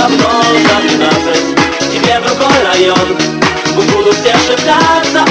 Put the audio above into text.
давно 16, тебе другой район. Будут все шептаться,